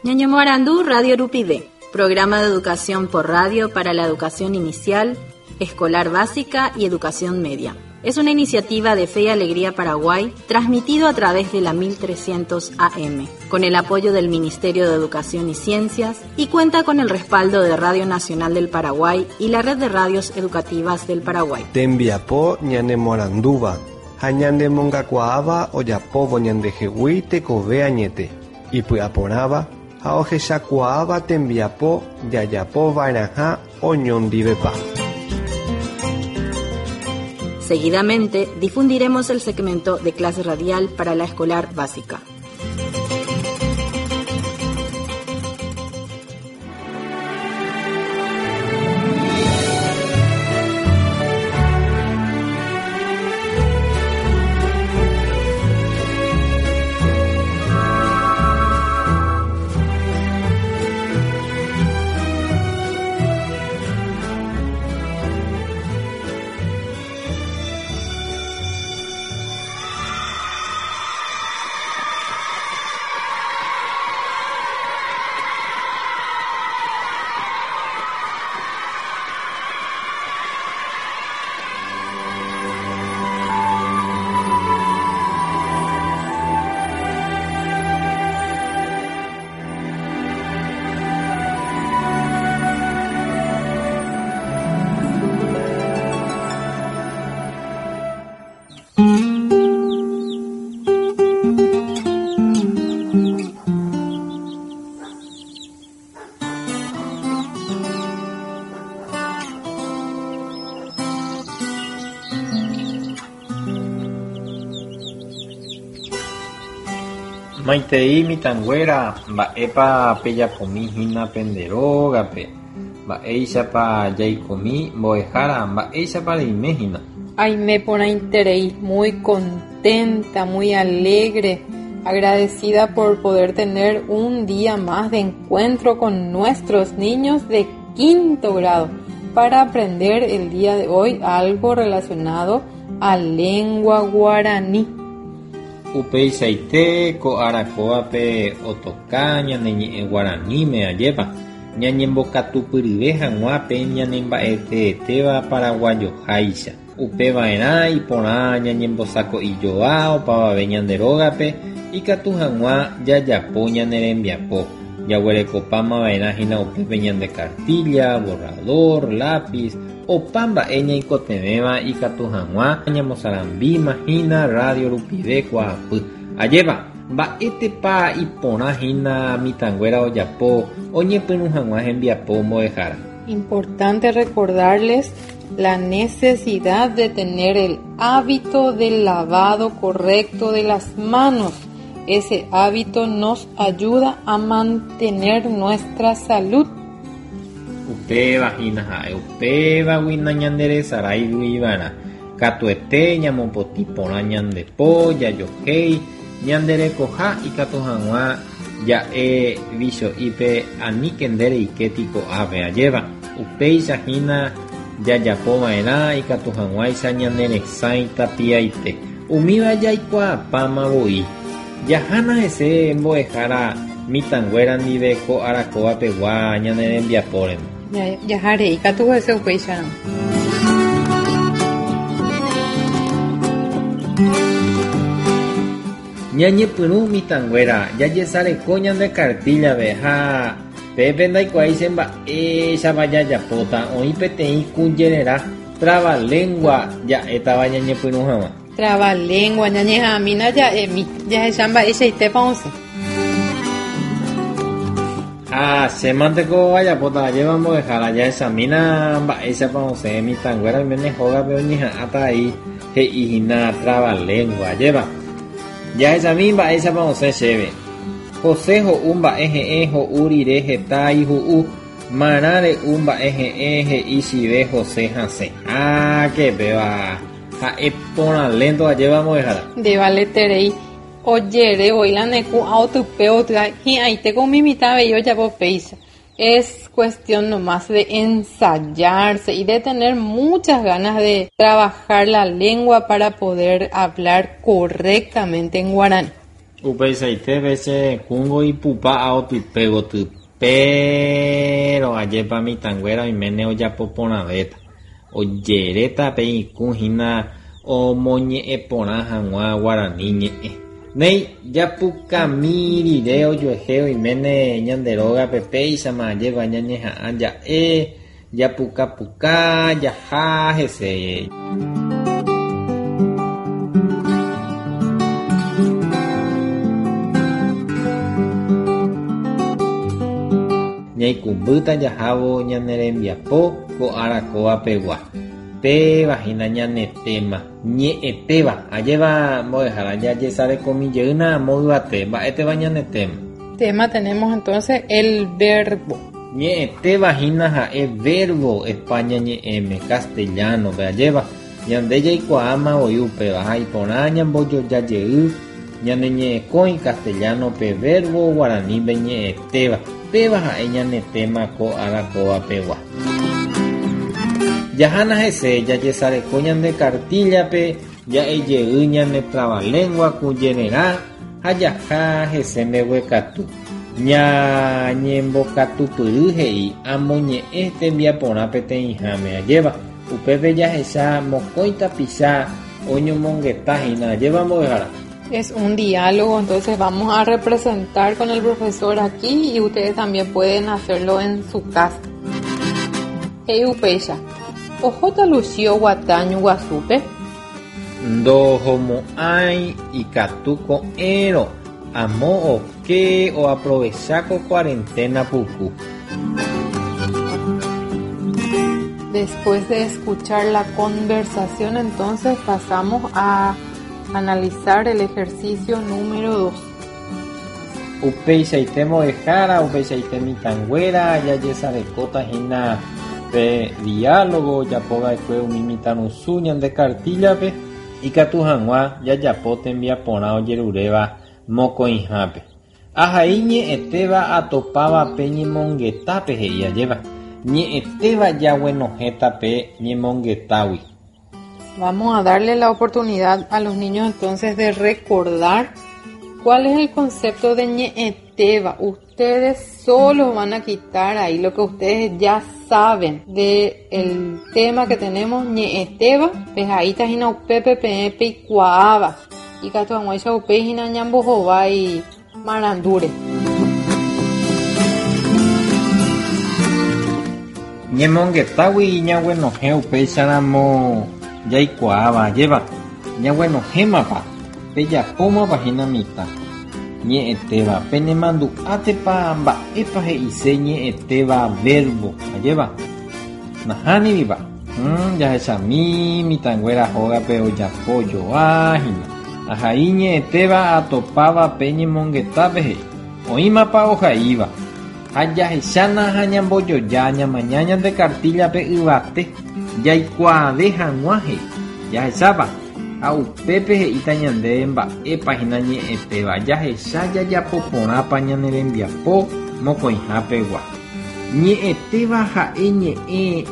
Ñañomoarandú Radio Rupide, programa de educación por radio para la educación inicial, escolar básica y educación media. Es una iniciativa de Fe y Alegría Paraguay, transmitido a través de la 1300 AM, con el apoyo del Ministerio de Educación y Ciencias, y cuenta con el respaldo de Radio Nacional del Paraguay y la Red de Radios Educativas del Paraguay. Tembiapó ñanemoranduba, hañandemongacuaaba oyapovo ñandejehui tekove añete, y puyaporaba, haojeshakuaaba tembiapó yayapo vairaja oñondivepa. Seguidamente difundiremos el segmento de clase radial para la escolar básica. Maitei mitãnguéra mba'épa pejapomi hína penderógape, mba'éichapa jaikomi mbo'ehára, mba'éichapa reime hína. Ay, me porãiterei muy contenta, muy alegre, agradecida por poder tener un día más de encuentro con nuestros niños de 5º grado para aprender el día de hoy algo relacionado a lengua guaraní. Upeichaite ko arakóape otoka ñaneñe'ẽ guaraníme ajépa ñañembokatupyryve hag̃uápe ñanemba'eteetéva paraguajoháicha upeva'erã iporã ñañembosako'ijoa opavave ñanderógape ikatu hag̃ua jajapo ñane rembiapo jaguerekopámava'erã hína upépe ñande cartilla, borrador, lápiz opa mba'e ñaikotevẽva ikatu hag̃ua ñamosarambíma hína Radio Rupide kuaapy ajépa mba'étepa iporã hína mitãnguéra ojapo oñepyrũ hag̃ua hembiapo mbo'ehára. Importante recordarles la necesidad de tener el hábito del lavado correcto de las manos. Ese hábito nos ayuda a mantener nuestra salud. Upéva hína ha'e upévagui nañanderesaraivuiva'erã katuete ñamopotĩ porã ñandepo jajohéi ñanderekoha ikatu hag̃ua ja'e vicho'ípe aníke ndereike tiko'ápe ajéva upéicha hína jajapova'erã ikatu hag̃uáicha ñaneresãi tapiaite umíva jaikuaapámavoi jahána hese mbo'ehára mitãnguéra ndive ko arakóvapegua ñane rembiapórema. Jaharei katu hese upéicharã. Ñañepyrũ mitãnguéra jajesareko ñande cartillave ha pépe ndaikuaái mba'éichapa jajapóta oĩ peteĩ kujerera trabalengua ja'étava ñañepyrũ hag̃ua. Trabalengua ñañeha'ãmína ja'émi jahecha mba'eichaitépa osẽ. Chémanteko ajapóta ajéva mbo'ehára jahechamína mba'éichapa osẽ mitãnguéra oiméne hógape oñeha'ãta aí he'ihína trabalengua ajéva jahechami mba'éichapa osẽ chéve José ho'u mba'e he'ẽ ho'u rire heta ihu'u marã re'u mba'e he'ẽ he'i chive José hasẽ kepéva ha'e porãlénto ajéva mbo'ehára ndevaleterei ojere oilaneku aotype oty'a hi'ãiteko umi mitãvei ojapo péicha. Es cuestión nomás de ensayarse y de tener muchas ganas de trabajar la lengua para poder hablar correctamente en guaraní. Upeichaite veces kungo ipupa ao tuipego tuipero ajepa mitanguera oiméne ojapoporãvéta ojeréta pe ikũhína omoñe'ẽporã hag̃ua Guarani ñe'ẽ nei japukami rire ojuehe oiméne ñande rógape péichama ajépa ñañeha'ã ja'e japukapuka jaha hese. Ñaikumbýta jahávo ñane rembiapo ko arakóvapegua pévahína ñanetéma ñe'ẽtéva ajéva mbo'ehára jajesarekomijeýna amo yvate mba'éteva ñanetéma. Tema tenemos entonces el verbo. Ñe'ẽtévahína ha'e verbo España ñe'ẽme castellano pe ajéva ñande jaikuaáma voi upéva ha iporã ñambojojajey ñane ñe'ẽkõi castellano pe verbo guarani pe ñe'ẽtéva péva ha'e ñanetéma ko arakóvapegua. Jahána hese jajesareko ñande cartillape ja'ejey ñane trabalengua kujererã ha jaha hese mbeguekatu ñañembokatupyry he'i amoñe'ẽ tembiaporã peteĩháme ajéva upépe jahecha mokõi tapicha oñomongetahína ajéva mbo'ehára. Es un diálogo, entonces vamos a representar con el profesor aquí y ustedes también pueden hacerlo en su casa. Upeicha, ojota lucio guataño guasupe. Ndohomo'ãi ikatu ko'ẽrõ amo oke o aprovechar con cuarentena puku. Después de escuchar la conversación, entonces pasamos a analizar el ejercicio número 2. Upeichaite mbo'ehára, upeichaite mitãnguéra, jajesarekótahína pe diálogo, japova'ekue umi mitãrusu ñande cartillape, ikatu hag̃ua jajapo tembiaporã ojeruréva mokõihápe. Ahai ñe'ẽtéva atopávape ñemongetápe he'i ajéva. Ñe'ẽtéva jaguenohétape ñemongetágui. Vamos a darle la oportunidad a los niños entonces de recordar cuál es el concepto de ñe'ẽtéva. Ustedes solo van a quitar ahí lo que ustedes ya saben del tema que tenemos ñe'ẽtéva. Pues ahí tajina upepe pepe y kuaava. Y kato amuecha upejina ñambohová y marandure. Ñemongetágui ñaguenohẽ upéicharamo jaikuaáva ajéva ñaguenohémapa pejapómapahína mitã ñe'ẽtéva penemandu'átepa mba'épa he'ise ñe'ẽtéva verbo ajéva nahániripa jahechami mitãnguéra hógape ojapojoáhína ahai ñe'ẽtéva atopávape ñemongetápe he'i oĩmapa ohaíva ha jahechána ha ñambojoja ñamaña ñande cartillape yvate jaikuaave hag̃ua he'i jahechápa ha upépe he'íta ñande mba'épahína ñe'ẽtéva jahecha jajapoporãpa ñane rembiapo mokõihápegua ñe'ẽtéva ha'e ñe'ẽ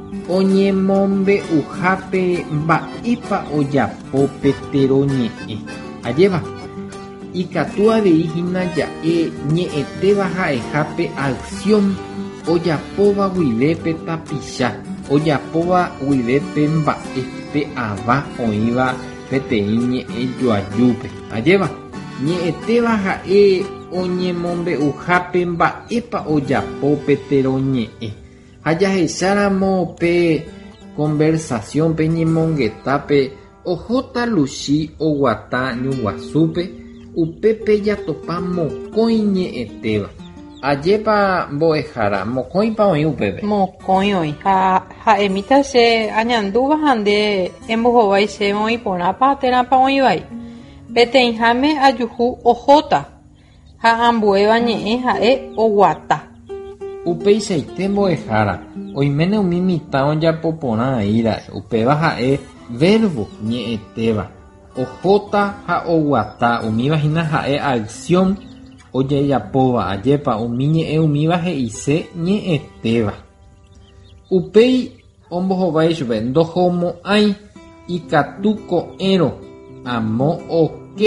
oñemombe'uhápe mba'épa ojapo petero ñe'ẽ ajéva ikatu aveihína ja'e ñe'ẽtéva ha'ehápe acción ojapóva guivépe tapicha ojapóva guivépe mba'épe ava oĩva peteĩ ñe'ẽ joajúpe ajéva ñe'ẽtéva ha'e oñemombe'uhápe mba'épa ojapo petero ñe'ẽ ha jahecharamo pe conversación pe ñemongetápe ohóta Luchi oguata ñuguasúpe upépe jatopa mokõi ñe'ẽtéva ajépa mbo'ehára mokõipa oĩ upépe Mokõi oĩ ha'emíta che añandúva ha nde embohovái chéve oĩporãpa térãpa oĩvai peteĩháme ajuhu ohóta ha ambuéva ñe'ẽ ha'e oguata. Upeichaite mbo'ehára oiméne umi mitã ojapoporã aíra upéva ha'e verbo ñe'ẽtéva ohóta ha oguata umívahína ha'e acción ojejapóva ajépa umi ñe'ẽ umíva he'ise ñe'ẽtéva upéi ombohovái chupe ndohomo'ãi ikatu ko'ẽrõ amo oke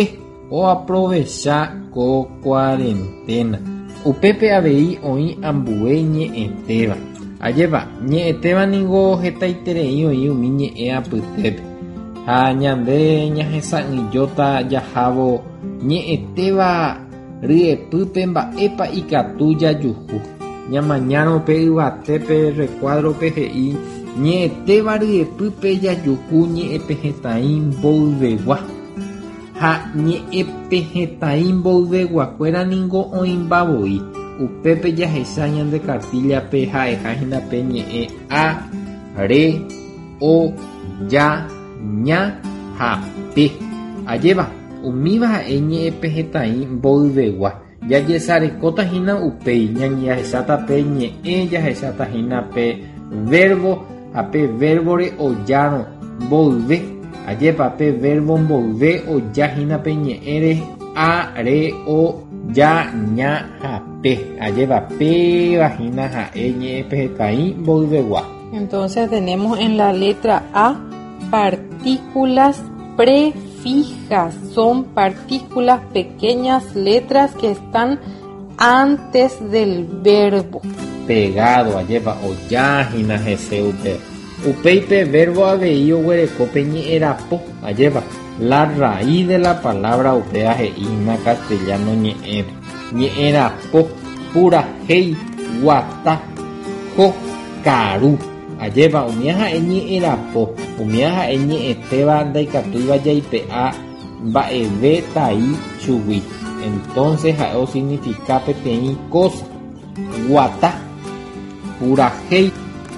o aprovecha ko cuarentena. Upépe avei oĩ ambue ñe'ẽtéva. Ajépa, ñe'ẽtéva ningo hetaiterei oĩ umi ñe'ẽ apytépe. Ha ñande ñahesa'ỹijóta jahávo ñe'ẽtéva ryepýpe mba'épa ikatu jajuhu. Ñamañárõ pe yvatépe recuadrope he'i ñe'ẽtéva ryepýpe jajuhu ñe'ẽpehetã'i mboyvegua. Ha ñe'ẽpehetã'i mboyveguakuéra ningo oĩmbavoi. Upépe jahecha ñande kartillape ha'ehahína pe ñe'ẽ a, re, o, ja, ña ha pe. Ajéva, umíva ha'e ñe'ẽpehetã'i mboyvegua. Jajesarekótahína upéi ñañahecháta pe ñe'ẽ, jahechatahína pe verbo ha pe verbore ojárõ mboyve. Ajépa pe verbo mboyve ojahína pe ñe'ẽre a, re, o, ja, ña ha pe. Ajépa pe vagina ha'e ñe'ẽpehetã'i mboyvegua. Entonces tenemos en la letra A partículas prefijas. Son partículas, pequeñas letras que están antes del verbo. Pegado, ajépa ojahína hese upe. Upéipe verbo avei oguerekópe ñe'ẽrapo. Ajépa la raíz de la palabra upea he'ína castellano ñe'ẽpe. Ñe'ẽrapo, purahéi, guata, jo, karu. Ajépa umía ha'e ñe'ẽrapo, umía ha'e ñe'ẽtéva ndaikatúiva jaipe'a mba'eve tai chugui. Entonces ha'e significa peteĩ cosa. Guata, purahéi.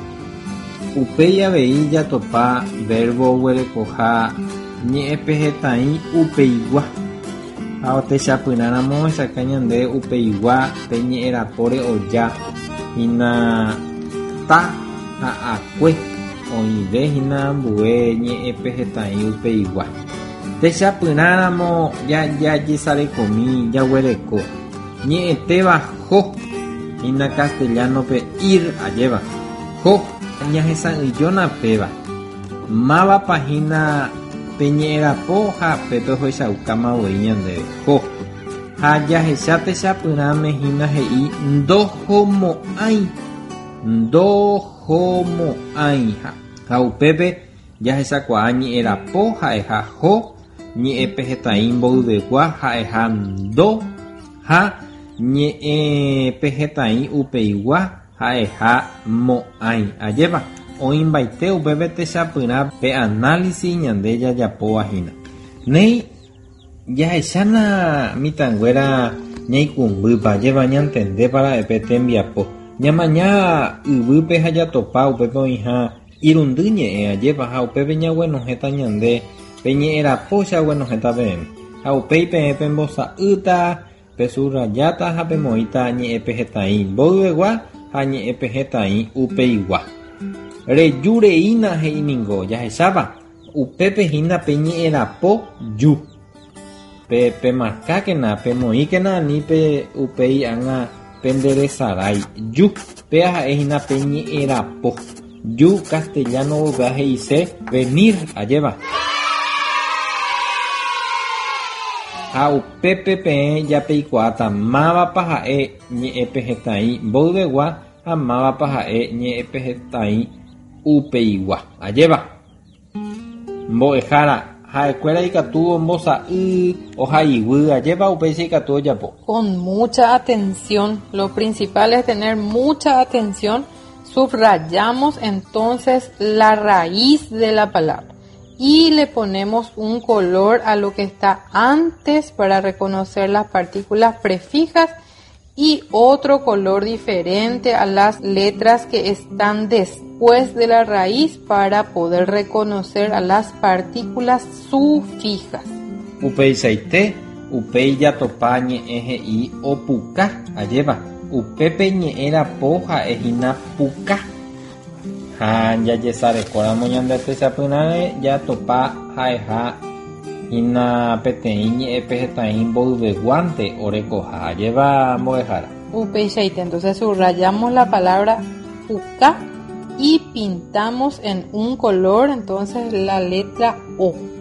Upéi avei jatopa verbo oguerekoha ñe'ẽpehetã'i upeigua. Ha techapyrãramo chaka ñande upeigua pe ñe'ẽrapóre oja hína ta ha akue oĩve hína ambue ñe'ẽpehetã'i upeigua. Techapyrãramo jajesarekomi jaguereko ñe'ẽtéva jo hína castellanope ir ajéva jo ñahesa'ỹijóna péva máva pahína pe ñe'ẽrapo ha pépe hoichaukámavoi ñandeve jo. Ha jahecha techapyrãme hína he'i ndohomo'ãi. Ndohomo'ãi. Ha upépe jahechakuaa ñe'ẽrapo ha'eha jo, ñe'ẽpehetã'i mboyvegua ha'eha ndo, ha ñe'ẽpehetã'i upeigua ha'eha mo'ãi. Ajépa oĩmbaite upépe techapyrã pe análisis ñande jajapovahína. Néi jahechána mitãnguéra ñaikumbýpa ajépa ñantende paraepe tembiapo. Ñamaña yvýpe ha jatopa upépe oĩha irundy ñe'ẽ ajépa ha upépe ñaguenohéta ñande pe ñe'ẽrapo chaguenohéta peẽme. Ha upéi peẽ mbosa'ýta, pe subrayáta ha pemoĩta ñe'ẽpehetã'i mboyvegua ha ñe'ẽpehetã'i upeigua. Rejureína he'iningo jahechápa upépe hína pe ñe'ẽrapo ju. Pe markákena, pe moĩkena ani pe upéi ág̃a penderezarái ju. Pe ha'e hína pe ñe'ẽrapo. Ju castellano upea he'ise venir ajépa. Ha upépe peẽ japeikuaáta mávapa ha'e ñe'ẽpehetã'i mboyvegua ha mávapa ha'e ñe'ẽpehetã'i upeigua ajépa. Mbo'ehára ha'ekuéra ikatu ombosa'y ohayguy ajépa upéicha ikatu ojapo. Con mucha atención. Lo principal es tener mucha atención. Subrayamos entonces la raíz de la palabra y le ponemos un color a lo que está antes para reconocer las partículas prefijas y otro color diferente a las letras que están después de la raíz para poder reconocer a las partículas sufijas. Upeichaite, upei jatopa ñe'ẽ opuka ajépa. Upépe ñe'ẽrapo ha'ehína puka. Ha jajesareko ñande techapyrãre jatopa ha'eha hína peteĩ ñe'ẽpehetã'i mboyveguánte orekoha ajépa mbo'ehára. Upeichaite, entonces subrayamos la palabra puka y pintamos en un color entonces la letra O.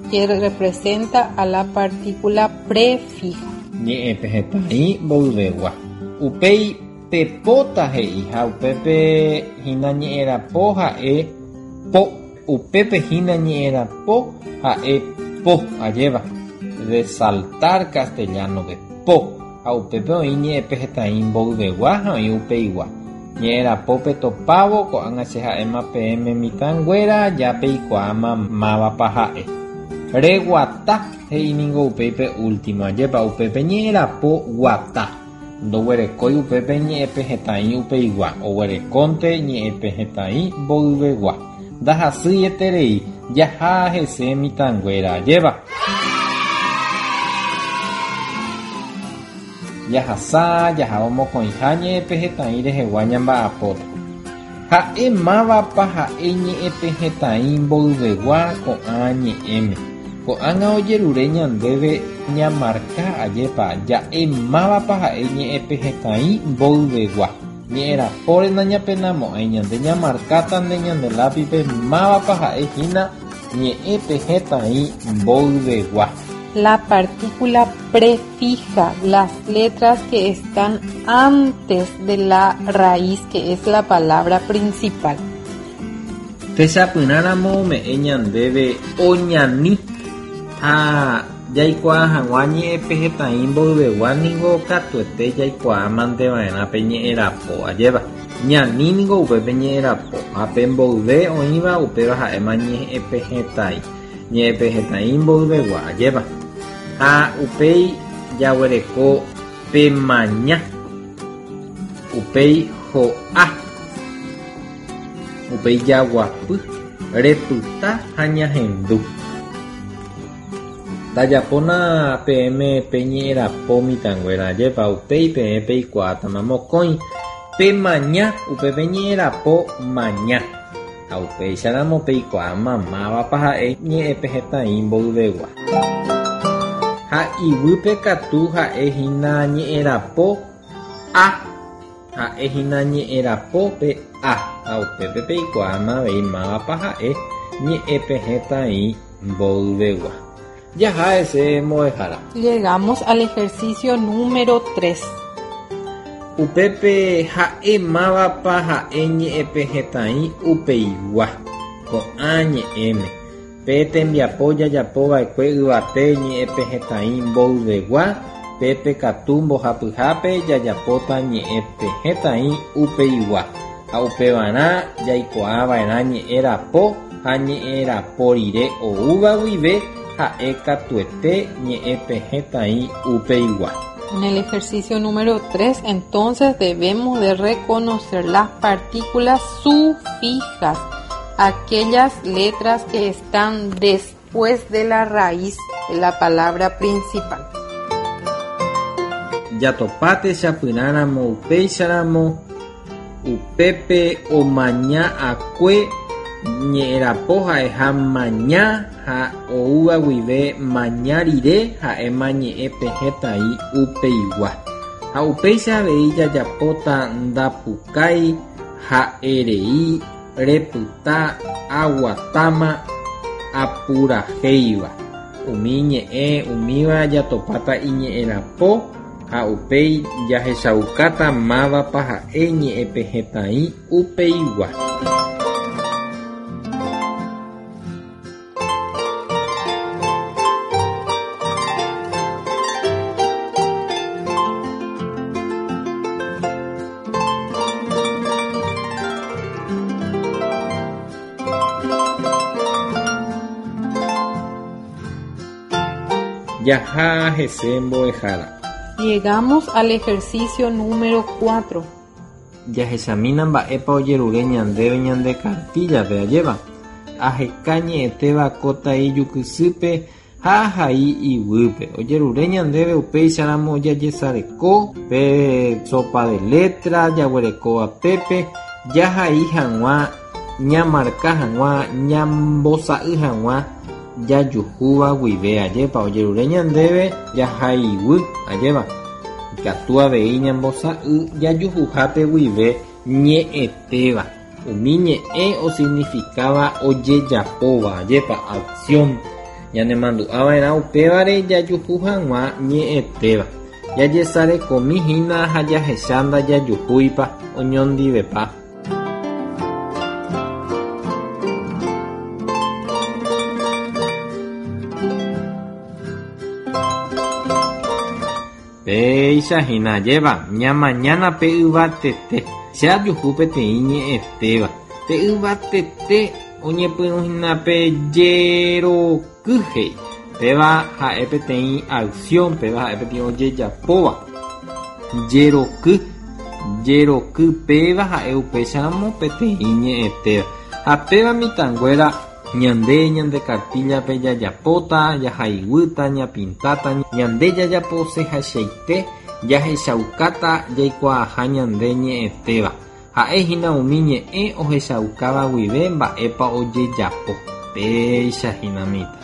que representa a la partícula prefija. Ñe'ẽpe hetãi mboyvegua. Upéi pepóta he'i ha upépe hína ñe'ẽrapo ha'e po. Upépe hína ñe'ẽrapo ha'e po ajéva. Resaltar castellano de po. Ha upépe oĩ ñe'ẽpe hetãi mboyvegua ha oĩ upeigua. Ñe'ẽrapópe topávo ko'ág̃a che ha'éma peẽme mitãnguéra jápe eikuaáma mávapa ha'e. Reguata he'iningo upéipe último ajépa upépe ñe'ẽrapo guata. Ndoguerekói upépe ñe'ẽpe hetãi upeigua. Oguerekónte ñe'ẽpe hetãi mboyvegua. Ndahasýieterei jaha hese mitãnguéra ajéva. Jahasa jaháva mokõiha ñe'ẽpe hetãi rehegua ñamba'apóta. Ha'e mávapa ha'e ñe'ẽpe hetãi mboyvegua ko'ã ñe'ẽme. Ko'ág̃a ojerure ñandéve ñamarka ajépa ja'e mávapa ha'e ñe'ẽpe hetãi mboyvegua. Ñe'ẽrapóre nañapenamo'ãi ñande ñamarkáta nde ñande lápipe mávapa ha'ehína ñe'ẽpe hetãi mboyvegua. La partícula prefija, las letras que están antes de la raíz, que es la palabra principal. Techapyrãramo ome'ẽ ñandéve oñani ha jaikuaa hag̃ua ñe'ẽpe hetãi mboyvegua ningo katuete jaikuaa manteva'erã pe ñe'ẽrapo ajéva. Ñani ningo upépe ñe'ẽrapo ha pe mboyve oĩva upéva ha'éma ñe'ẽpe hetãi mboyvegua ajéva. Ha upéi jaguereko pemaña, upéi ho'a, upéi jaguapy, repyta ha ñahendu. Tajapóna peẽme pe ñe'ẽrapo mitãnguéra ajépa upéi peẽ peikuaátáma mokõi. Pemaña upépe ñe'ẽrapo maña. Ha upéicharamo peikuaáma mávapa ha'e ñe'ẽpe hetãi mboyvegua. Ha ivýpe katu ha'ehína ñe'ẽrapo a. Ha'ehína ñe'ẽrapo pe a. Ha upépe peikuaáma avei mávapa ha'e ñe'ẽpe hetãi mboyvegua. Jaha ese moejára. Llegamos al ejercicio número 3. Upépe ha'e mávapa ha'e ñe'ẽpe hetãi upeigua. Ko'ã ñe'ẽme. Pe tembiapo jajapova'ekue yvate ñe'ẽpe hetãi mboyvegua. Pépe katu mbohapyhápe jajapóta ñe'ẽpe hetãi upeigua. Ha upevarã jaikuaava'erã ñe'ẽrapo ha ñe'ẽrapo rire oúva guive ha'e katuete ñe'ẽpe hetãi upeigua. En el ejercicio número 3, entonces debemos de reconocer las partículas sufijas, aquellas letras que están después de la raíz de la palabra principal. Jatopáte chapyrãramo upéicharamo upépe omaña akue ñe'ẽrapo ha'eha maña ha oúva guive maña rire ha'éma ñe'ẽpe hetãi upeigua. Ha upéicha avei jajapóta ndapukái ha'erei repyta aguatáma apurahéiva. Umi ñe'ẽ umíva jatopáta iñe'ẽrapo ha upéi jahechaukáta mávapa ha'e ñe'ẽpe hetãi upeigua. Jaha hese mbo'ehára. Llegamos al ejercicio número 4. Jahechamína mba'épa ojerure ñandéve ñande kartíllape ajéva. Aheka ñe'ẽtéva kótai jukysýpe ha ahai ivýpe. Ojerure ñandéve upéicharamo ojajesareko pe sopa de letra jaguerekóva pépe jahai hag̃ua ñamarka hag̃ua ñambosa'y hag̃ua jajuhúva guive ajépa ojerure ñandéve jahaivy ajéva. Ikatu avei ñambosa'y jajuhuhápe guive ñe'ẽtéva. Umi ñe'ẽ osignificaba ojejapóva ajépa acción. ñanemandu'ava'erã upévare jajuhu hag̃ua ñe'ẽtéva. Jajesarekomihína ha jahecha ndajajuhúipa oñondivepa. Péichahína jéva ñamañána pe yvatete che ajuhu peteĩ ñe'ẽtéva. Pe yvatete oñepyrũhína pe jerokyhéi. Péva ha'e peteĩ acción, péva ha'e peteĩ ojejapóva. Jeroky péva ha'e upéicharamo peteĩ ñe'ẽtéva. Ha péva mitãnguéra ñande ñande kartillape jajapóta, jahaiguýta, ñapintáta, ñande jajapose hacheite, jahechaukáta jaikuaaha ñande ñe'ẽtéva. Ha'éhína umi ñe'ẽ ohechaukáva guive mba'épa ojejapo. Péichahína mitã.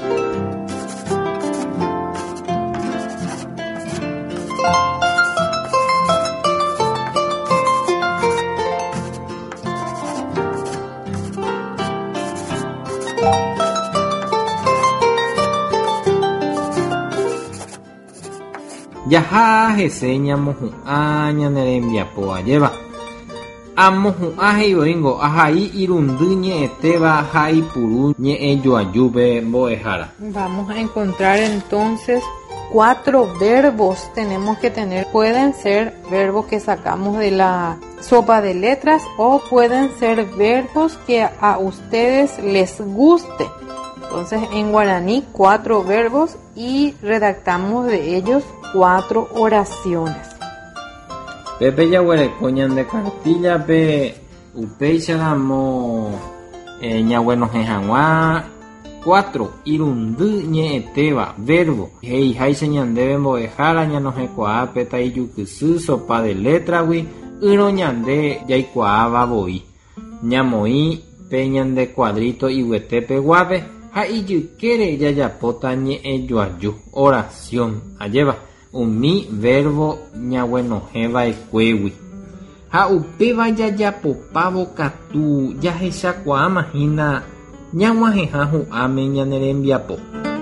Jaha hese ñamohu'ã ñane rembiapo ajéva. Amohu'ã heivóingo ahai irundy ñe'ẽtéva ha ipuru ñe'ẽjoajúpe mbo'ehára. Vamos a encontrar entonces 4 verbos tenemos que tener. Pueden ser verbos que sacamos de la sopa de letras o pueden ser verbos que a ustedes les guste. Entonces en guaraní 4 verbos y redactamos de ellos 4 oraciones. Pepe yaguereko ñande kartillape upéicharamo ñaguenohẽ hag̃ua 4 irundy ñe'ẽtéva verbo heiháicha ñandéve mbo'ehára ñanohẽkuaa pe taijukysy sopa de letragui yrõ ñande jaikuaavavoi ñamoĩ pe ñande cuadrito iguetépe guápe ha ijykére jajapóta ñe'ẽjoaju oración ajéva umi verbo ñaguenohẽva'ekuégui ha upéva jajapopávo katu jahechakuaamahína ñag̃uahẽha hu'ãme ñane rembiapo.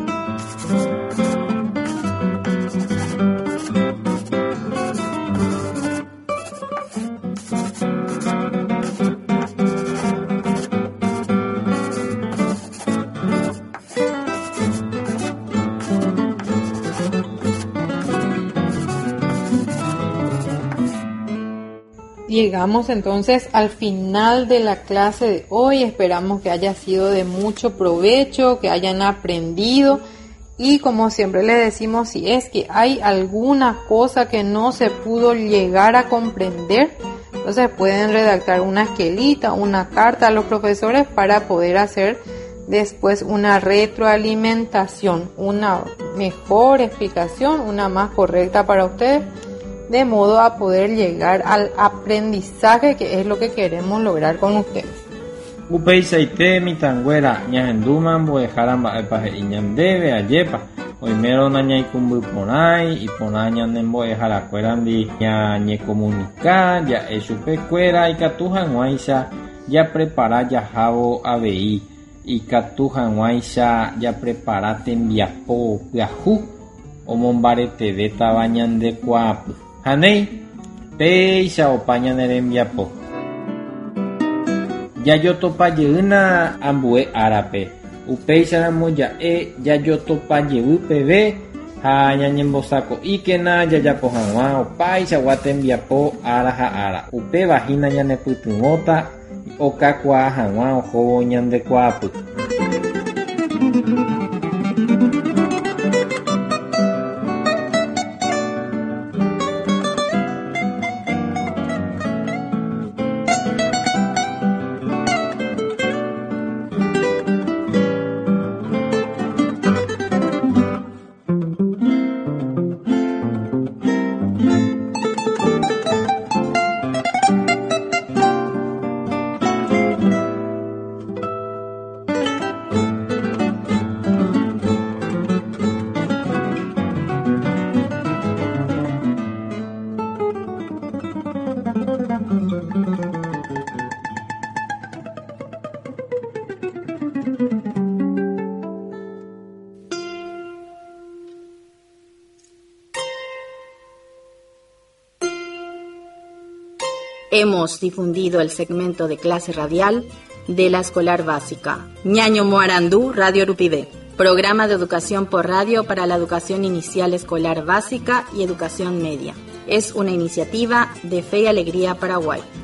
Llegamos entonces al final de la clase de hoy. Esperamos que haya sido de mucho provecho, que hayan aprendido. Y como siempre les decimos, si es que hay alguna cosa que no se pudo llegar a comprender, entonces pueden redactar una esquelita, una carta a los profesores para poder hacer después una retroalimentación, una mejor explicación, una más correcta para ustedes, de modo a poder llegar al aprendizaje que es lo que queremos lograr con ustedes. Upeichaite mitãnguéra ñahendúma mbo'ehára mba'épa he'i ñandéve ajépa oimérõna ñaikumby porãi iporã ñanembo'eharakuérandi ñañekomunika ja'e chupekuéra ikatu hag̃uáicha japrepara jahávo avei ikatu hag̃uáicha japrepara tembiapo pyahu omombaretevétava ñandekuaapy. Hanéi péicha opa ñane rembiapo. Jajotopajeýna ambue árape. Upéicharamo ja'e jajotopajey peve ha ñañembosako'íkena jajapo hag̃ua opaichagua tembiapo ára ha ára. Upevahína ñanepytyvõta okakuaa hag̃ua ohóvo ñandekuaapy. Hemos difundido el segmento de clase radial de la escolar básica. Ñaño Moarandú, Radio Rupibé. Programa de educación por radio para la educación inicial escolar básica y educación media. Es una iniciativa de Fe y Alegría Paraguay.